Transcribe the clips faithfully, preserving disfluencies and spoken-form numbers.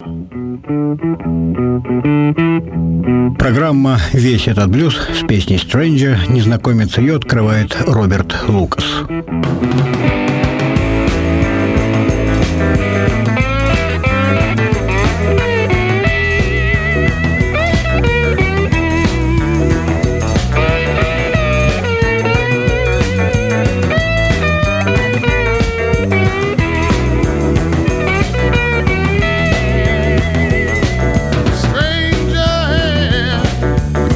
Программа «Весь этот блюз» с песней «Stranger», незнакомец ее открывает Роберт Лукас.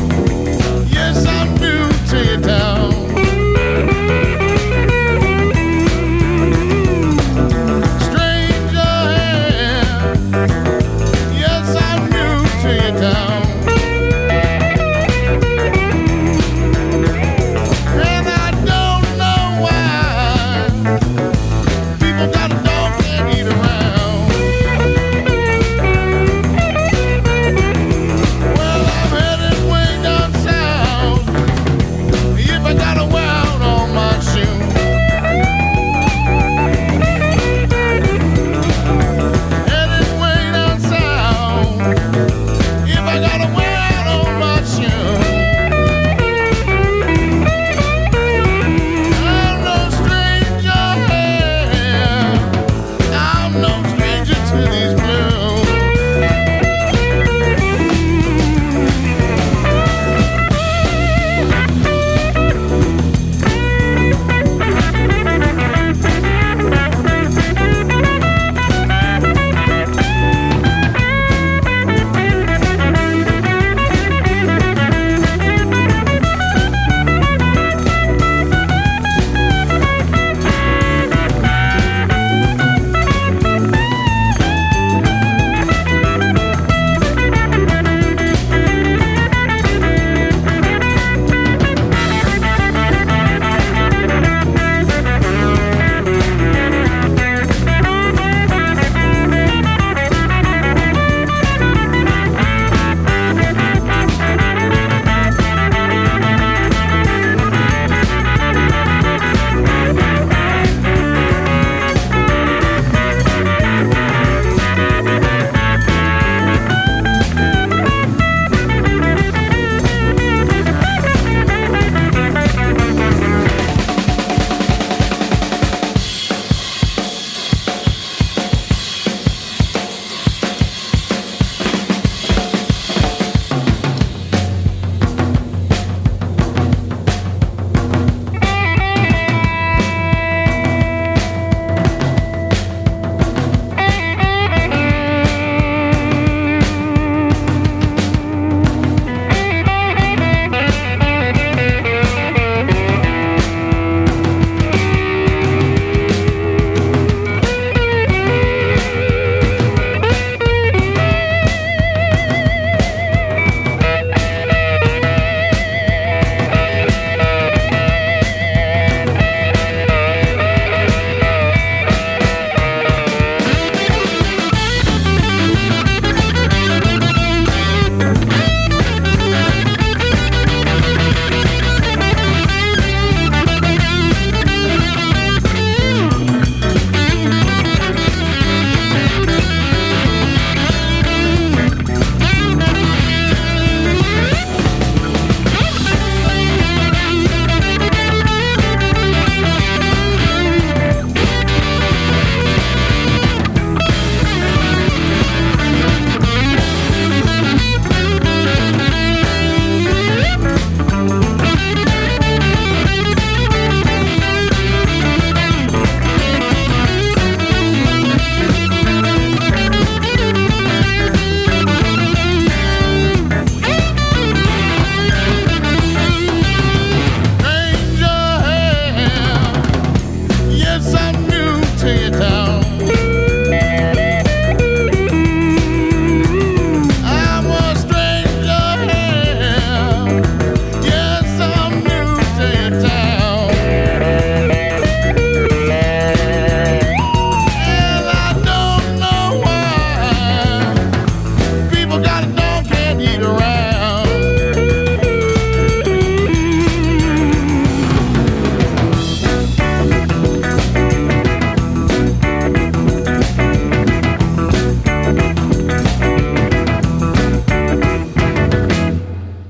Yes, I'm new to your town.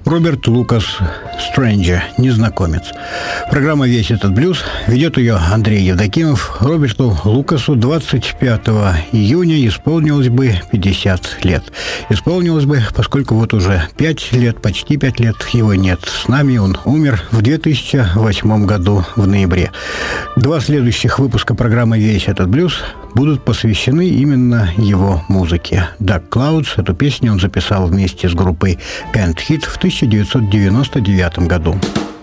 Роберт Лукас «Stranger», незнакомец. Программа «Весь этот блюз», ведет ее Андрей Евдокимов. Роберту Лукасу двадцать пятого июня исполнилось бы пятьдесят лет. Исполнилось бы, поскольку вот уже пять лет, почти пять лет его нет с нами. Он умер в две тысячи восьмом году в ноябре. Два следующих выпуска программы «Весь этот блюз» будут посвящены именно его музыке. «Dark Clouds» — эту песню он записал вместе с группой Canned Heat в тысяча девятьсот девяносто девятом году.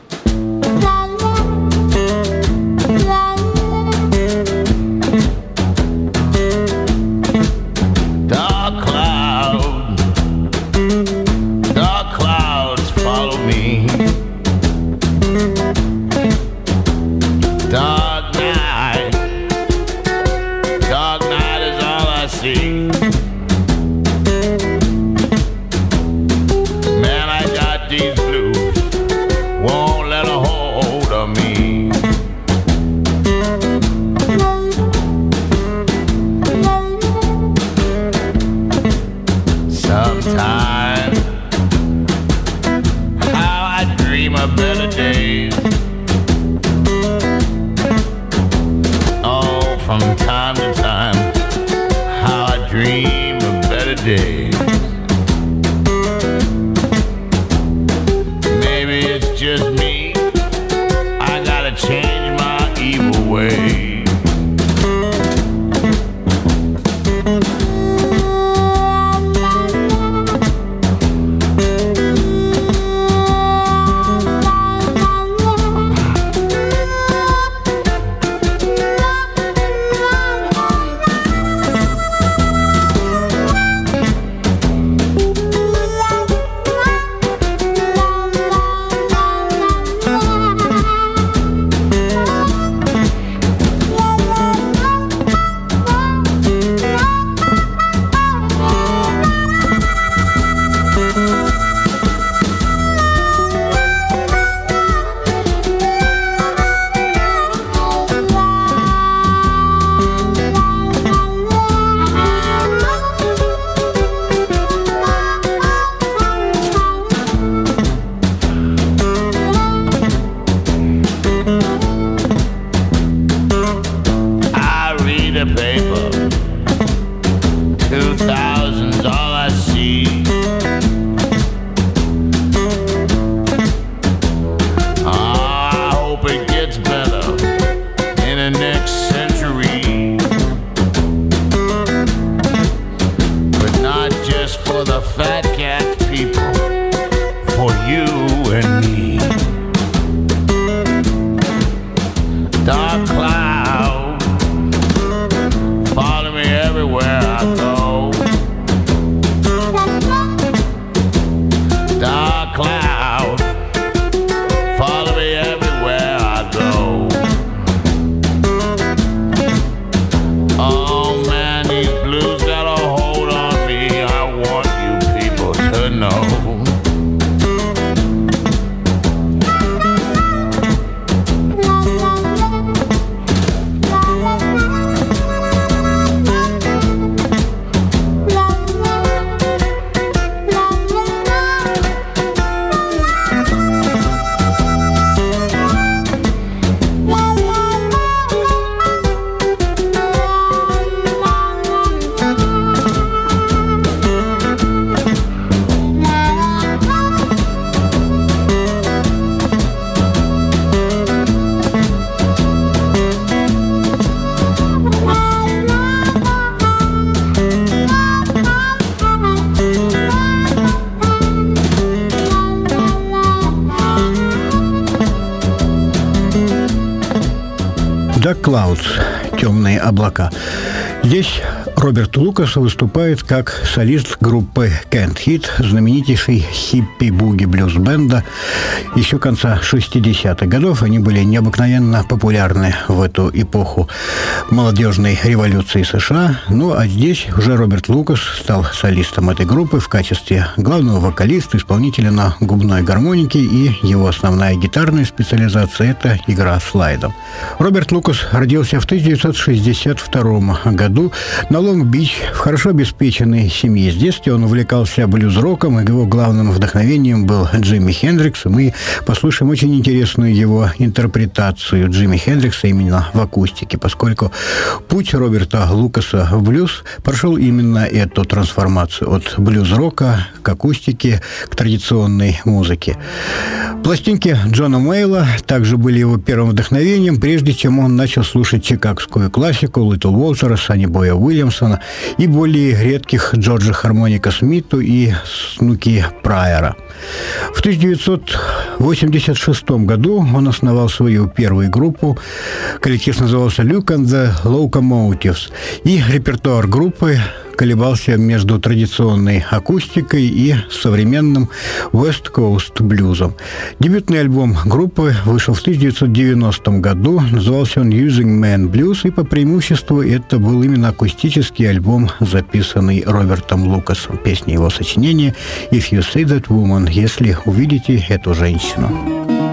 «Dark Clouds» — «Темные облака». Здесь Роберт Лукас выступает как солист группы Canned Heat, знаменитейшей хиппи-буги-блюз-бенда. Еще конца шестидесятых годов они были необыкновенно популярны в эту эпоху молодежной революции США. Ну, а здесь уже Роберт Лукас стал солистом этой группы в качестве главного вокалиста, исполнителя на губной гармонике, и его основная гитарная специализация – это игра слайдом. Роберт Лукас родился в тысяча девятьсот шестьдесят втором году на Лонг-Бич, в хорошо обеспеченной семье. С детства он увлекался блюз-роком, и его главным вдохновением был Джимми Хендрикс. И мы послушаем очень интересную его интерпретацию Джимми Хендрикса именно в акустике, поскольку путь Роберта Лукаса в блюз прошел именно эту трансформацию от блюз-рока к акустике, к традиционной музыке. Пластинки Джона Мейла также были его первым вдохновением, прежде чем он начал слушать чикагскую классику Литл Уолтера, Санни Боя Уильямсона и более редких Джорджа Хармоника Смиту и Снуки Прайера. В тысяча девятьсот восемьдесят шестом году он основал свою первую группу. Коллектив назывался Luke and the Locomotives. И репертуар группы колебался между традиционной акустикой и современным West Coast блюзом. Дебютный альбом группы вышел в тысяча девятьсот девяностом году. Назывался он Using Man Blues, и по преимуществу это был именно акустический альбом, записанный Робертом Лукасом. Песня его сочинения «If You See That Woman», если увидите эту женщину.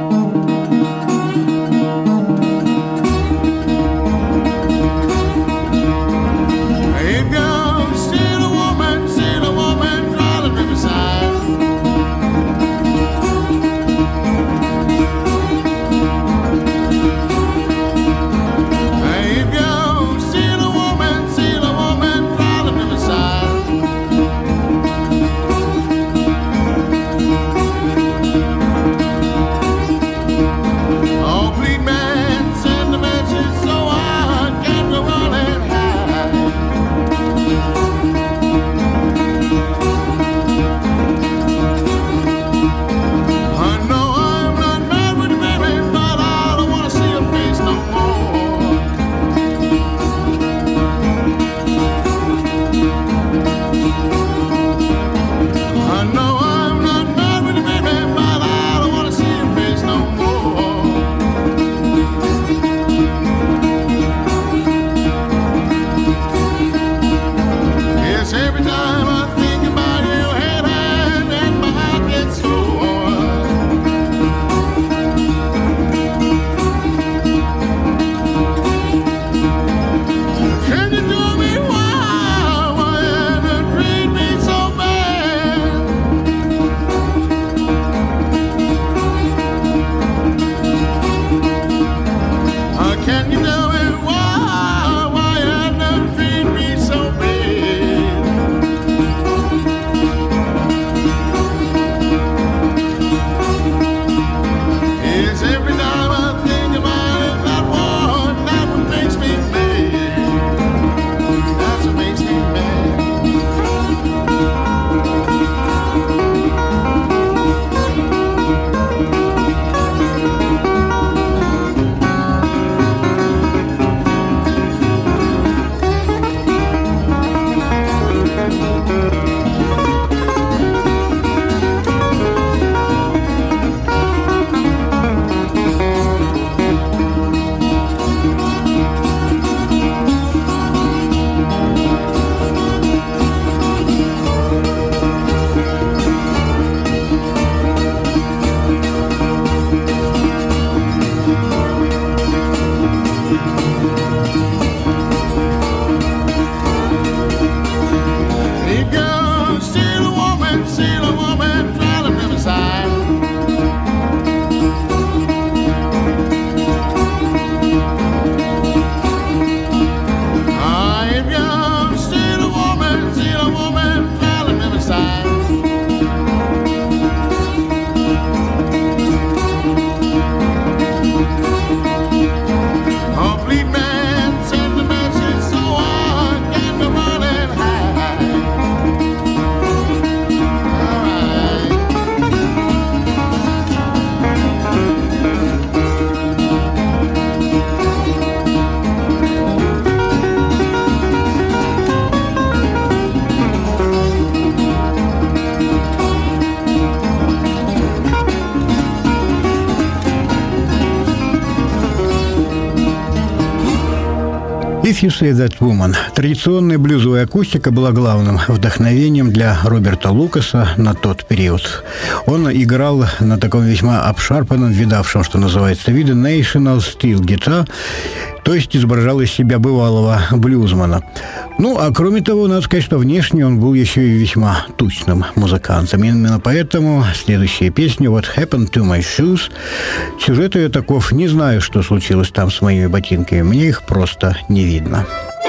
«If You Say That Woman». Традиционная блюзовая акустика была главным вдохновением для Роберта Лукаса на тот период. Он играл на таком весьма обшарпанном, видавшем, что называется, виде National Steel Guitar. то есть изображал из себя бывалого блюзмана. Ну, а кроме того, надо сказать, что внешне он был еще и весьма тучным музыкантом. Именно поэтому следующая песня «What Happened to My Shoes». Сюжет ее таков: не знаю, что случилось там с моими ботинками, мне их просто не видно.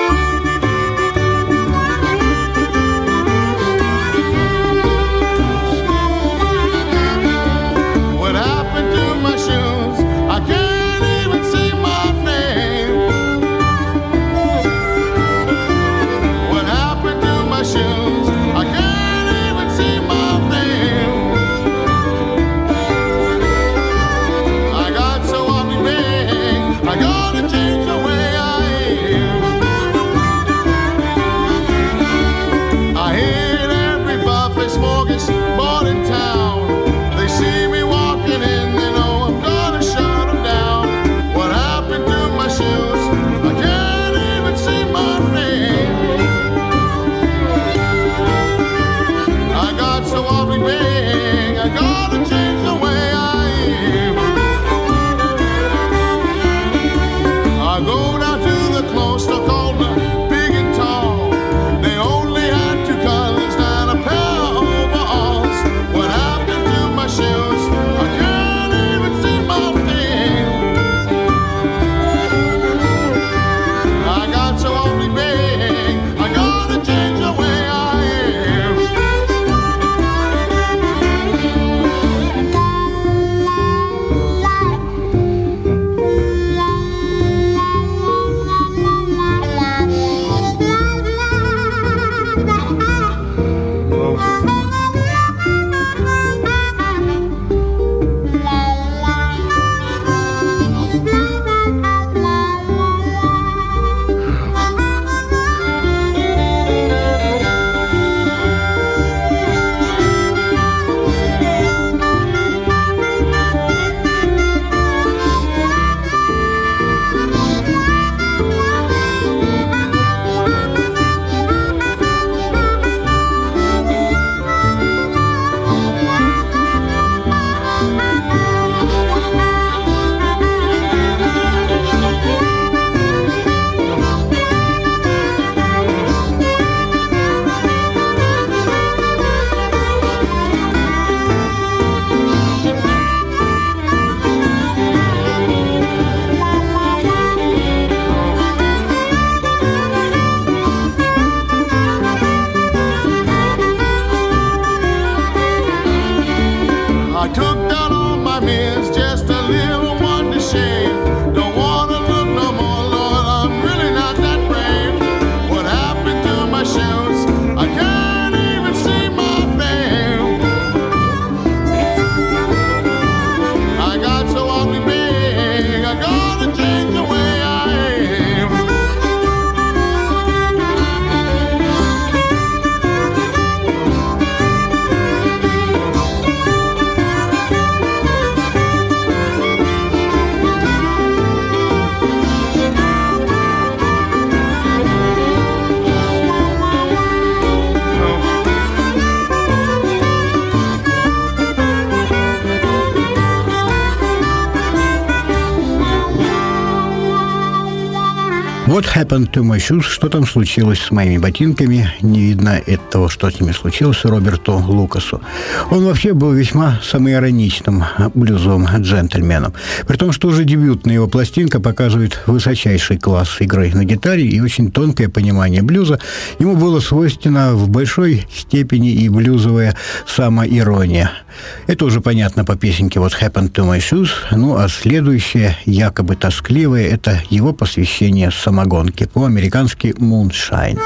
What happened to my shoes? Что там случилось с моими ботинками? Не видно этого, что с ними случилось, Роберту Лукасу. Он вообще был весьма самоироничным блюзовым джентльменом. При том, что уже дебютная его пластинка показывает высочайший класс игры на гитаре и очень тонкое понимание блюза. Ему было свойственно в большой степени и блюзовая самоирония. Это уже понятно по песенке «What happened to my shoes?». Ну, а следующее, якобы тоскливое, это его посвящение самогонке, по-американски «Moonshine».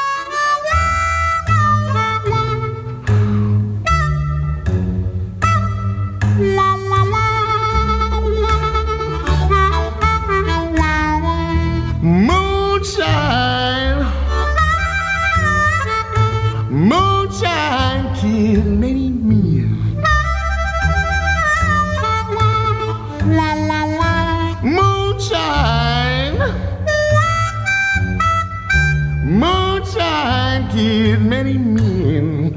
Moonshine, moonshine, kid, many me. Moonshine, moonshine, kid, many men.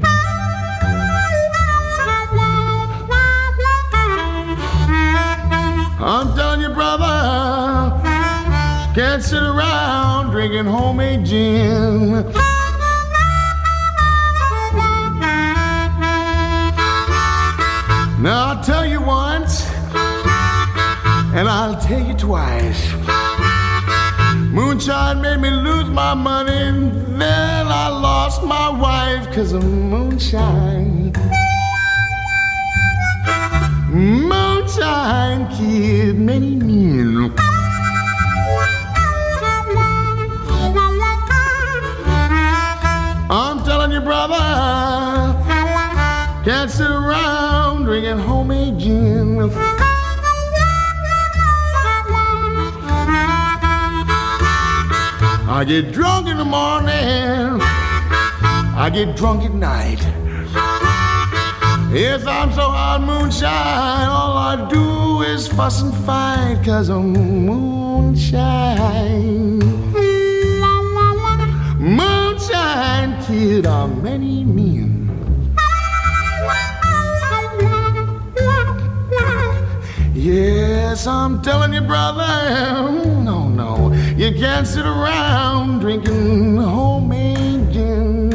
I'm telling you, brother, can't drinking homemade gin. Now I'll tell you once, and I'll tell you twice. Moonshine made me lose my money, and then I lost my wife 'cause of moonshine. Moonshine killed many men. I'm telling you, brother, can't sit around drinking homemade gin. I get drunk in the morning, I get drunk at night. Yes, I'm so hot moonshine, all I do is fuss and fight 'cause of moonshine. Moonshine killed a many men. Yes, I'm telling you, brother, no, no, you can't sit around drinking homemade gin.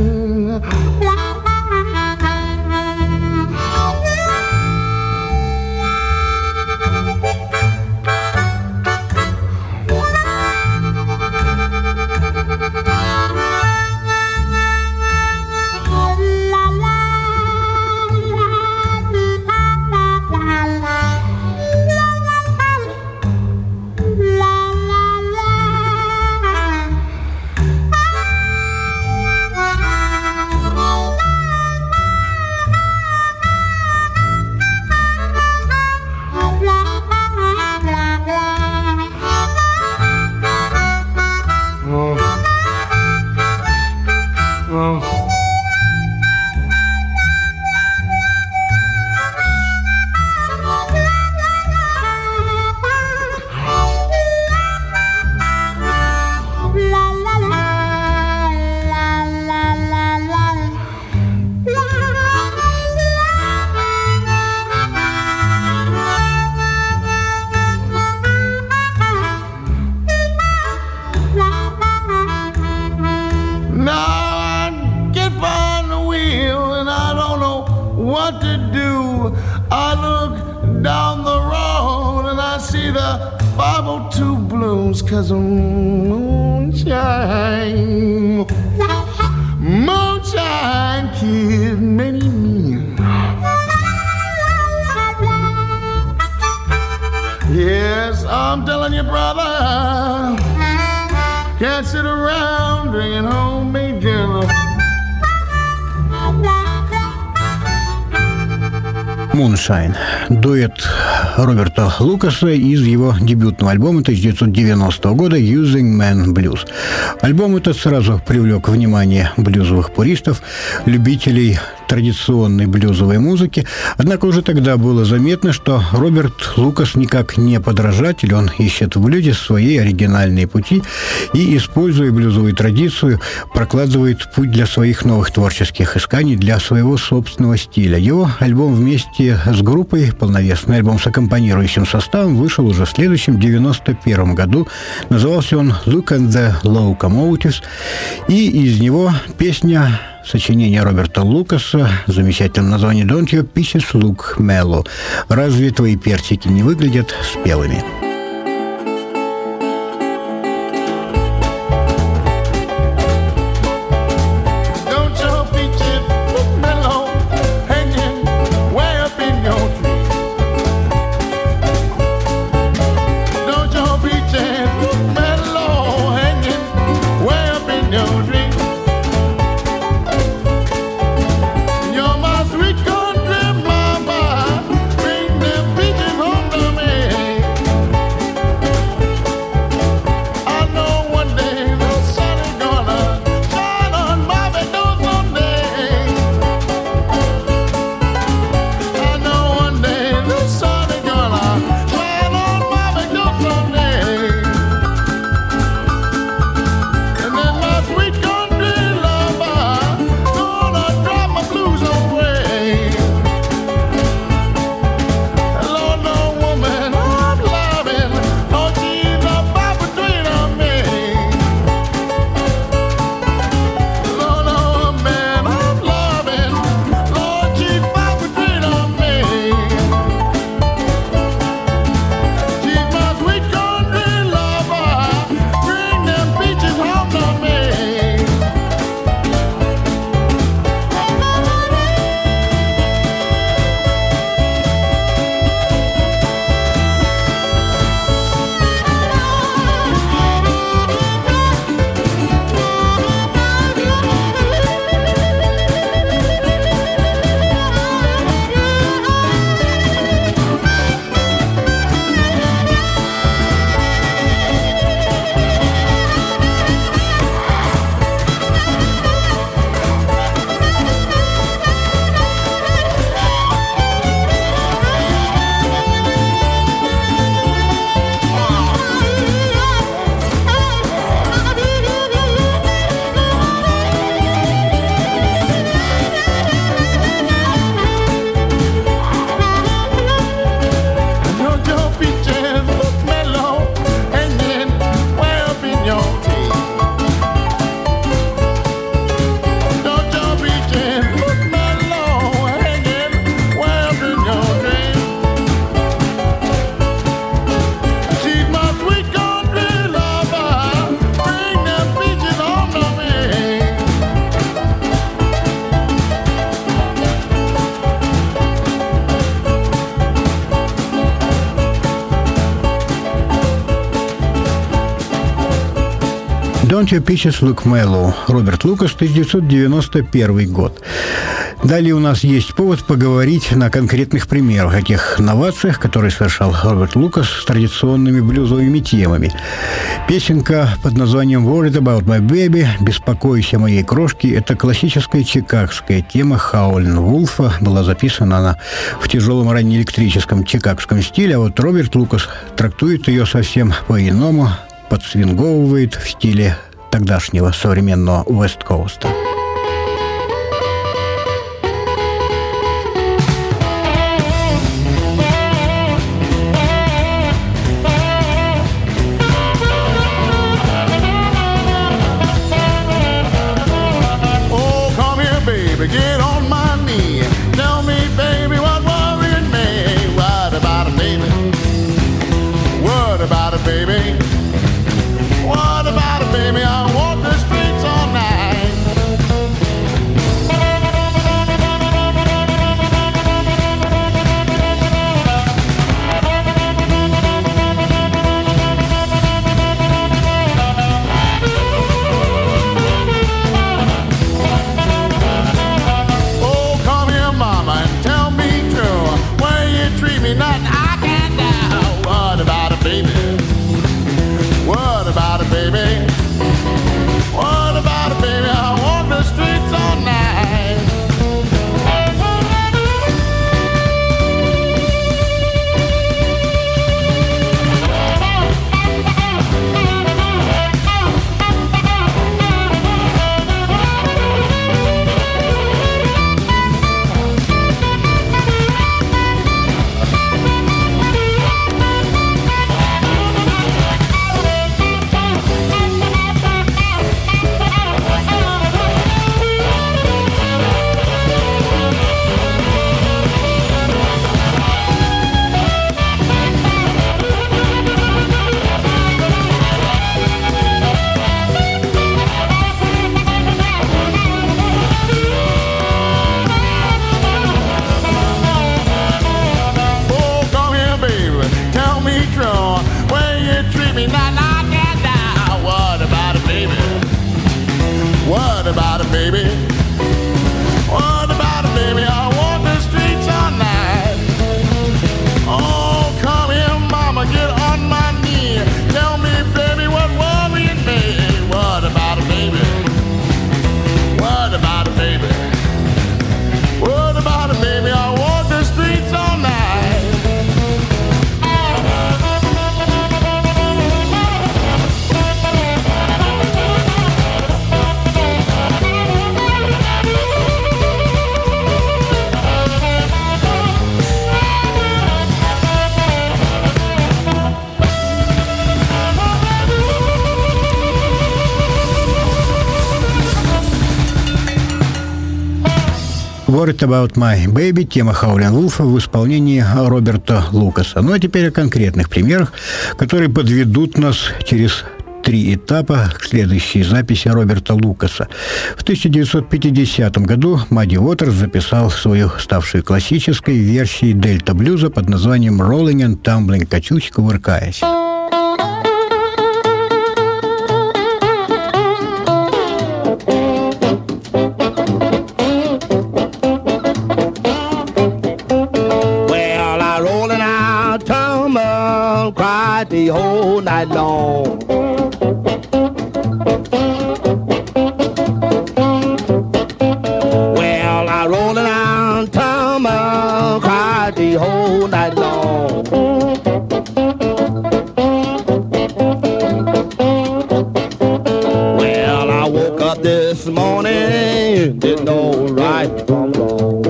Cause of moonshine, moonshine killed many men. Yes, I'm telling you, brother, can't sit around drinking homemade gin. Moonshine. Дуэт Роберта Лукаса из его дебютного альбома тысяча девятьсот девяностого года «Using Man Blues». Альбом этот сразу привлек внимание блюзовых пуристов, любителей традиционной блюзовой музыки. Однако уже тогда было заметно, что Роберт Лукас никак не подражатель, он ищет в блюзе свои оригинальные пути и, используя блюзовую традицию, прокладывает путь для своих новых творческих исканий, для своего собственного стиля. Его альбом вместе с группой, полновесный альбом с аккомпанирующим составом, вышел уже в следующем, девяносто первом году. Назывался он «Look at the Locomotives», и из него песня сочинение Роберта Лукаса, замечательное название «Don't your peaches look mellow?» «Разве твои персики не выглядят спелыми?» «Don't Your Peaches Look Mellow», Роберт Лукас, тысяча девятьсот девяносто первый год. Далее у нас есть повод поговорить на конкретных примерах, о тех новациях, которые совершал Роберт Лукас с традиционными блюзовыми темами. Песенка под названием «Worried About My Baby» «Беспокойся о моей крошке» — это классическая чикагская тема Хаулин Вулфа. Была записана она в тяжелом раннеэлектрическом чикагском стиле, а вот Роберт Лукас трактует ее совсем по-иному, подсвинговывает в стиле тогдашнего современного Вест-Коуста. Get on my knee. Tell me, baby, what worrying me? What about it, baby? What about it, baby? What about it, baby? I walk the streets all night. Nothing I can't do. What about it, baby? What about it, baby? What about it, baby? I walk the streets all night. What about it, baby? What about it, baby? I walk the streets all night. Oh, come here, mama, get on my knee. Tell me, baby, what worrying me? What about it, baby? What about it, baby? What about it, baby? I walk the streets all night. «Worried About My Baby» — тема Хаулин Вулфа в исполнении Роберта Лукаса. Ну а теперь о конкретных примерах, которые подведут нас через три этапа к следующей записи Роберта Лукаса. В тысяча девятьсот пятидесятом году Мадди Уотерс записал свою ставшую классической версией дельта-блюза под названием «Rolling and Tumbling», «Качусь, кувыркаясь». The whole night long. Well, I roll around, tumble, cried the whole night long. Well, I woke up this morning, didn't know right from wrong.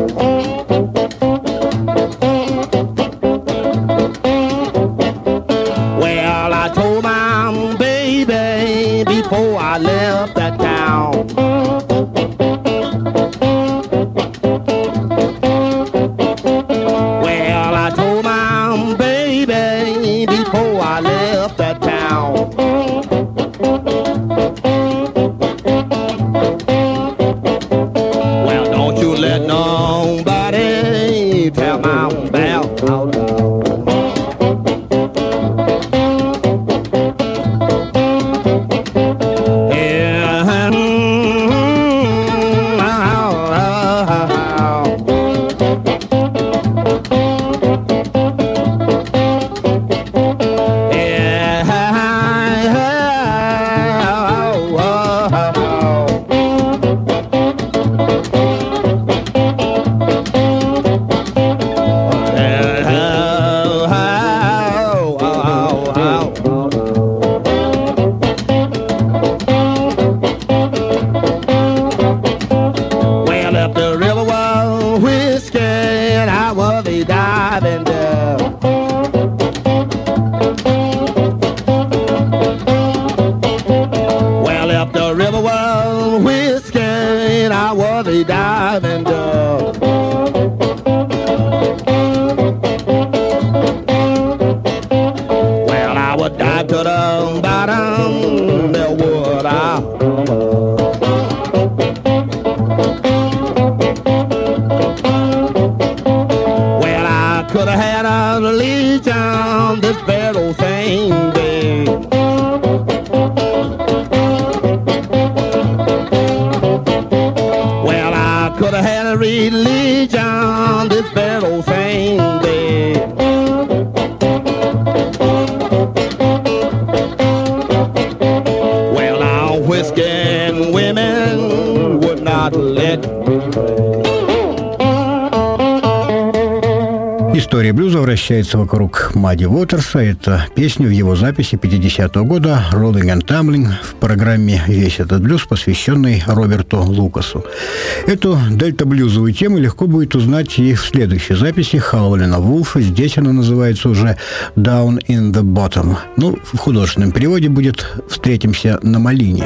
I left that town. Well, I told my baby window. Well, I would dive to the bottom, there would I. Well, I could have had a legion, this bad old thing, babe. Well, I could have had a religion, this bad old thing, babe. Well, now whiskey and women would not let me play. История блюза вращается вокруг Мадди Уотерса. Это песня в его записи пятидесятого года «Rolling and Tumbling» в программе «Весь этот блюз», посвященной Роберту Лукасу. Эту дельта-блюзовую тему легко будет узнать и в следующей записи Хаулина Вулфа. Здесь она называется уже «Down in the Bottom». Ну, в художественном переводе будет «Встретимся на малине».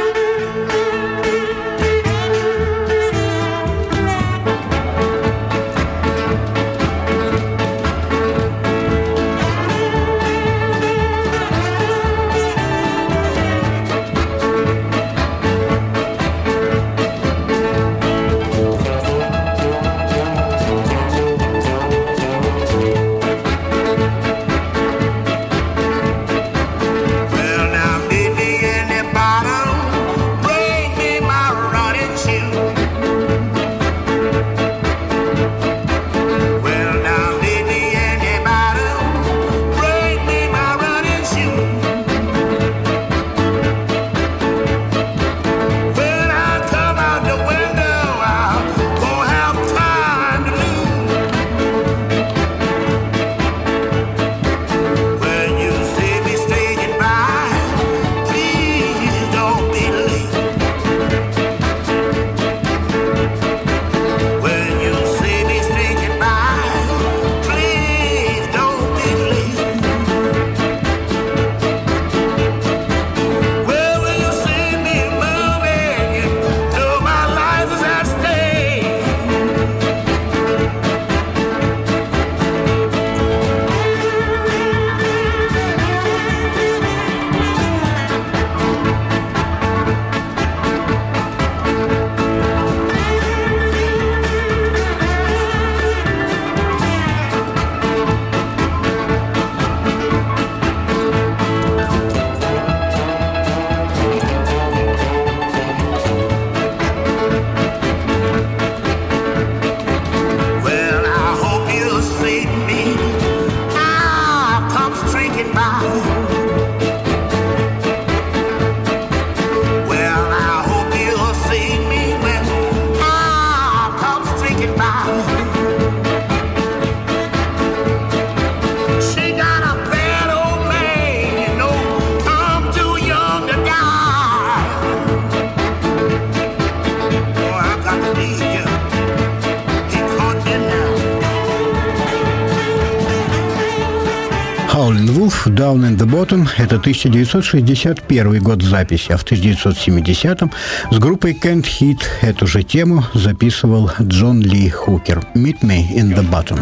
Howlin' Wolf «Down in the Bottom» — это тысяча девятьсот шестьдесят первый год записи, а в тысяча девятьсот семидесятом с группой Can't Hit эту же тему записывал Джон Ли Хукер «Meet Me in the Bottom».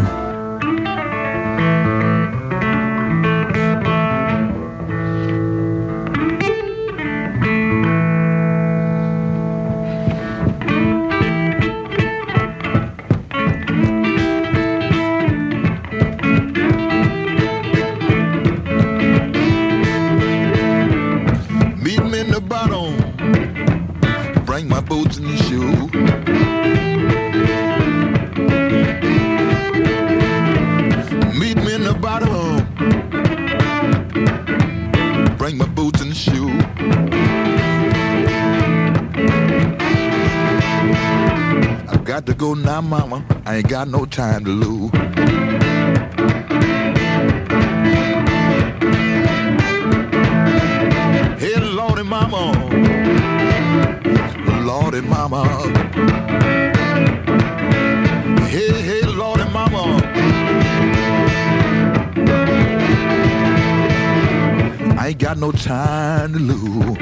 Got to go now, mama. I ain't got no time to lose. Hey, Lordy, mama. Lordy, mama. Hey, hey, Lordy, mama. I ain't got no time to lose.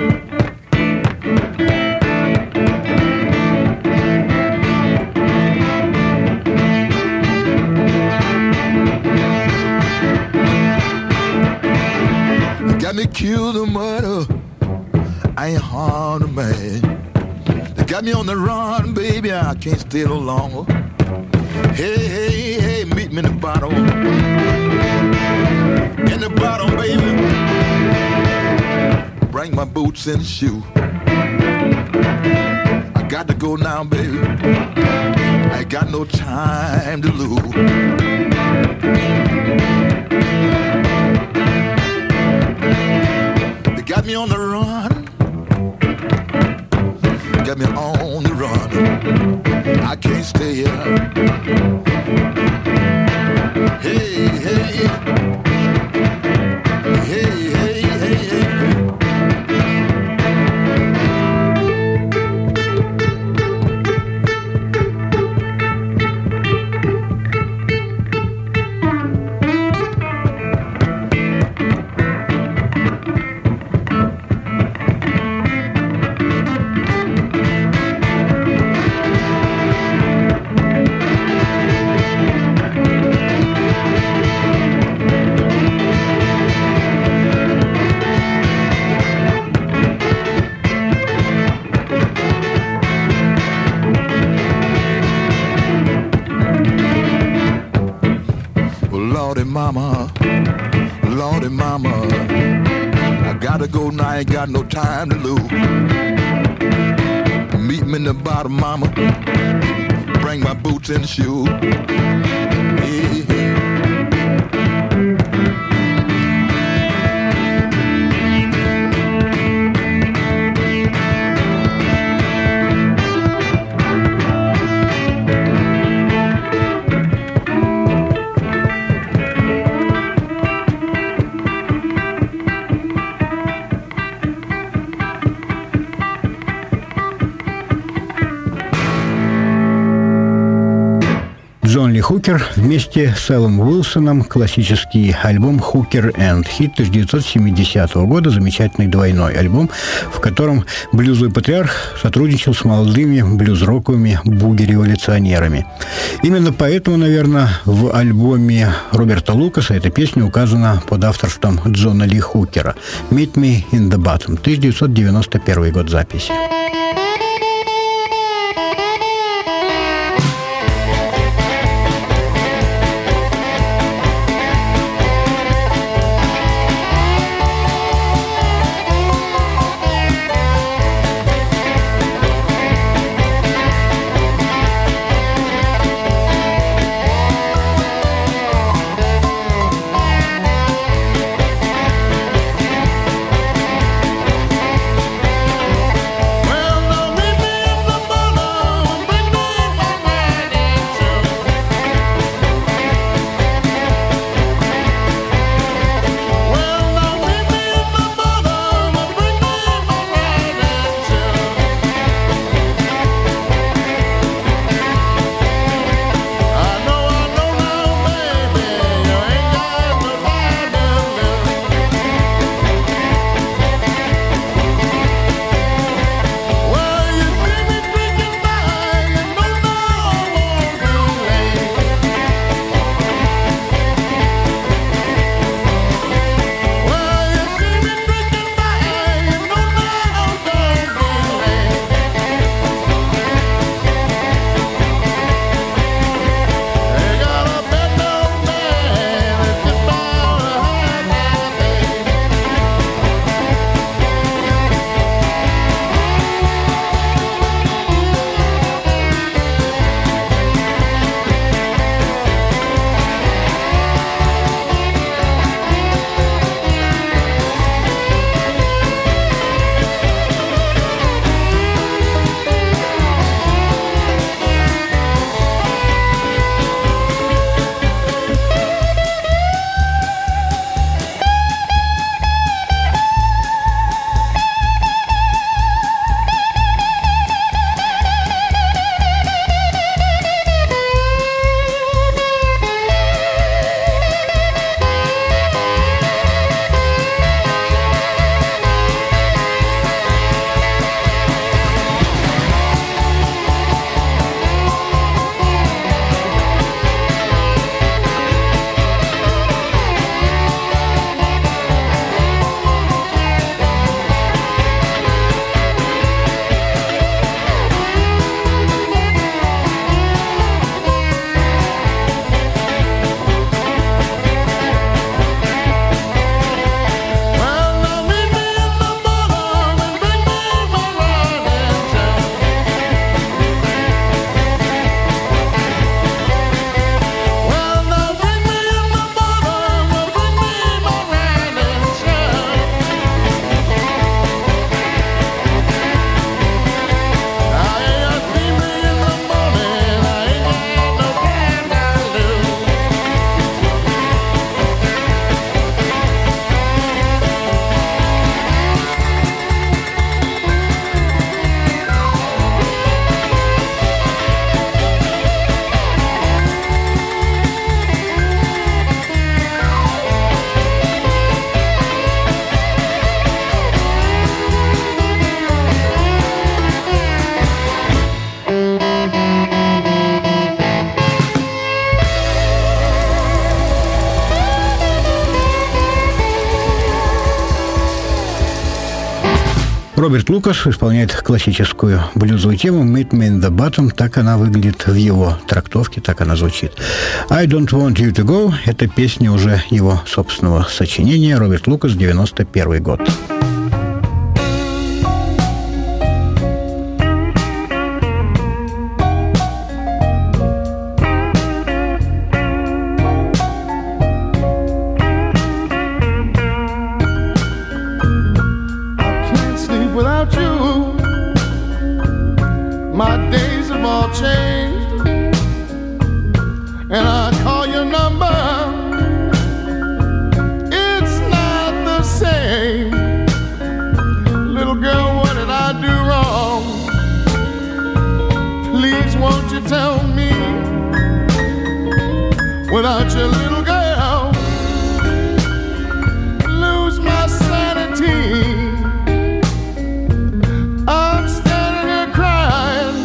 got me accused of murder. I ain't harmed a man. They got me on the run, baby. I can't stay no longer. Hey, hey, hey, meet me in the bottom. In the bottom, baby. Bring my boots and shoe. I got to go now, baby. I ain't got no time to lose. They got me on the run. Got me on the run. I can't stay here. Hey, hey. Hey, hey, hey, hey. Mama, Lordy mama, I gotta go now, I ain't got no time to lose. Meet me in the bottom, mama, bring my boots and shoes. Hey, hey. Джон Ли Хукер вместе с Эллом Уилсоном, классический альбом «Hooker and Hit» тысяча девятьсот семидесятого года, замечательный двойной альбом, в котором блюзовый патриарх сотрудничал с молодыми блюз-роковыми буги-революционерами. Именно поэтому, наверное, в альбоме Роберта Лукаса эта песня указана под авторством Джона Ли Хукера «Meet Me in the Bottom», тысяча девятьсот девяносто первый год записи. Well, Роберт Лукас исполняет классическую блюзовую тему «Meet Me in the Bottom». Так она выглядит в его трактовке, так она звучит. «I Don't Want You to Go» — это песня уже его собственного сочинения. Роберт Лукас, девяносто первый год. Without your little girl, lose my sanity. I'm standing here crying.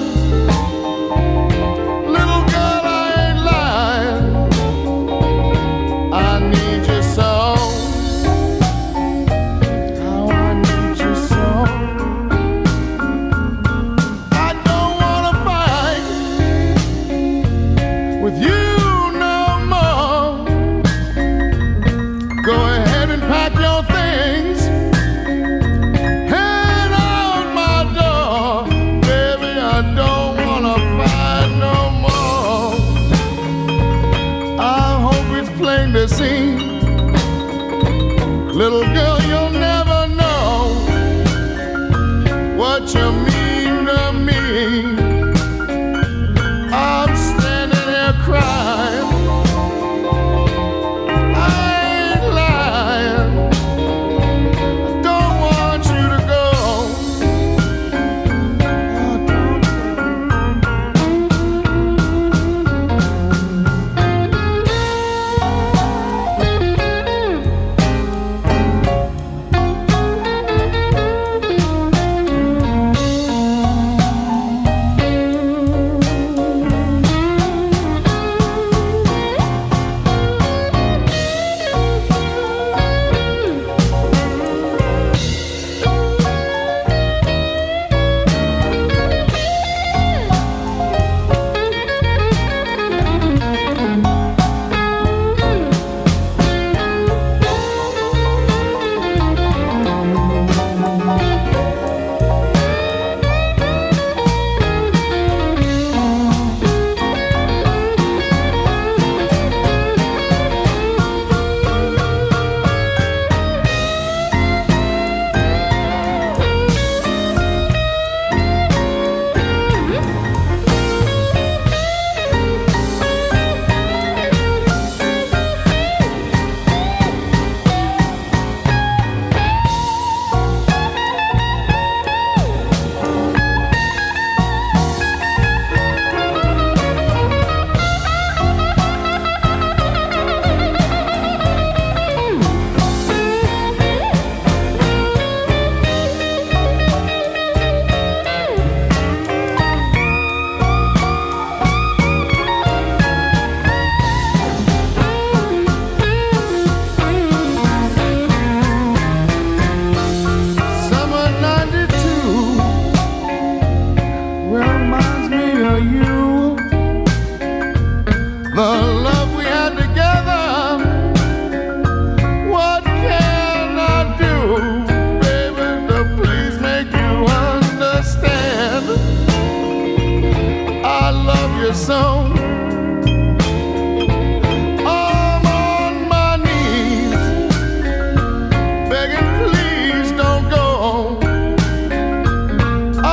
Little girl, I ain't lying. I need you so. Oh, I need you so. I don't wanna fight with you. Little girl, you'll never know what you mean to me. I'm standing here crying. I ain't lying. I don't want you to go.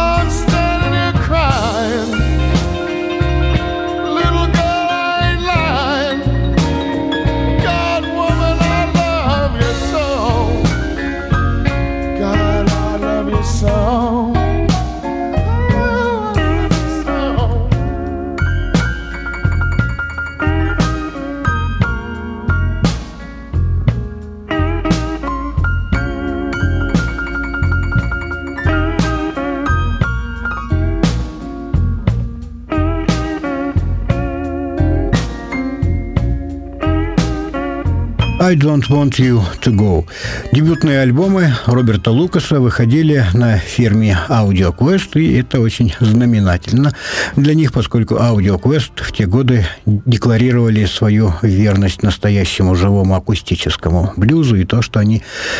Line. «I Don't Want You To Go». Дебютные альбомы Роберта Лукаса выходили на фирме AudioQuest, и это очень знаменательно для них, поскольку AudioQuest в те годы декларировали свою верность настоящему живому акустическому блюзу, и то, что они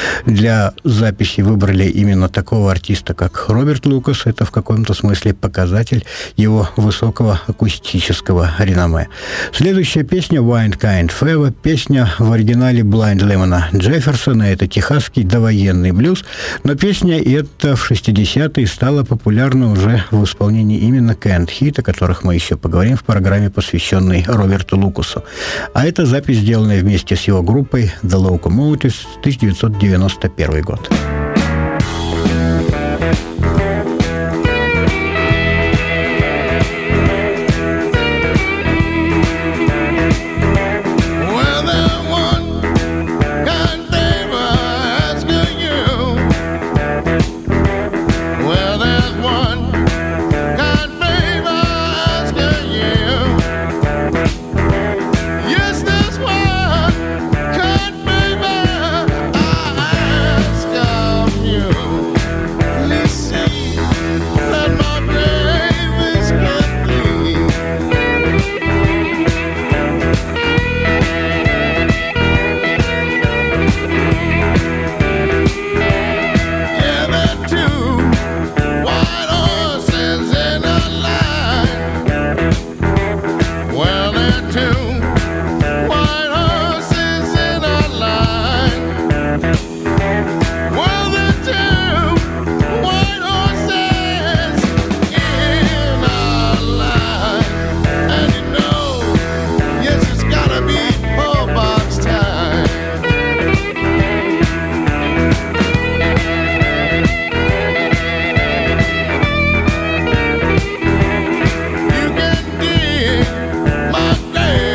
для записи выбрали именно такого артиста, как Роберт Лукас, это в каком-то смысле показатель его высокого акустического реноме. Следующая песня «Wind Kind Fever», песня в оригинале Blind Лемона Джефферсона, это техасский довоенный блюз, но песня эта в шестидесятые стала популярна уже в исполнении именно Кент Хит, о которых мы еще поговорим в программе, посвященной Роберту Лукасу. А это запись, сделанная вместе с его группой The Locomotives, тысяча девятьсот девяносто первый год. My day.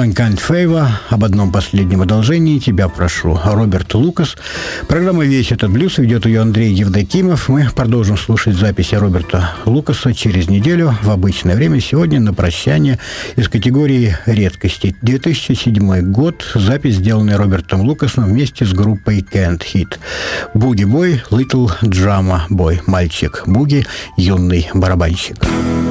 One Kind Favor, об одном последнем одолжении тебя прошу. Роберт Лукас. Программа «Весь этот блюз», ведет ее Андрей Евдокимов. Мы продолжим слушать записи Роберта Лукаса через неделю в обычное время. Сегодня на прощание из категории редкостей. две тысячи седьмой год. Запись, сделанная Робертом Лукасом вместе с группой Can't Hit. Буги Бой, Little Drama Boy. Мальчик Буги, юный барабанщик.